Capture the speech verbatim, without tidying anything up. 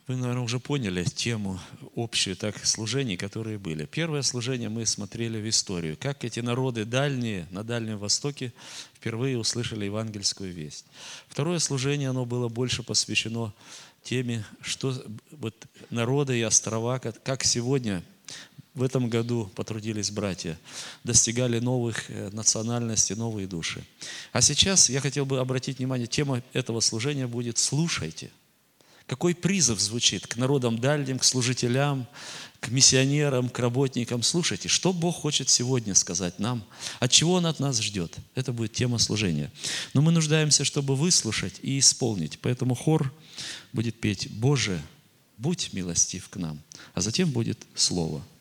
Вы, наверное, уже поняли тему общую так служений, которые были. Первое служение мы смотрели в историю, как эти народы дальние, на Дальнем Востоке впервые услышали евангельскую весть. Второе служение, оно было больше посвящено теме, что вот народы и острова, как, как сегодня в этом году потрудились братья, достигали новых национальностей, новые души. А сейчас я хотел бы обратить внимание, тема этого служения будет «Слушайте». Какой призыв звучит к народам дальним, к служителям, к миссионерам, к работникам. Слушайте, что Бог хочет сегодня сказать нам, от чего Он от нас ждет. Это будет тема служения. Но мы нуждаемся, чтобы выслушать и исполнить. Поэтому хор будет петь «Боже, будь милостив к нам», а затем будет слово.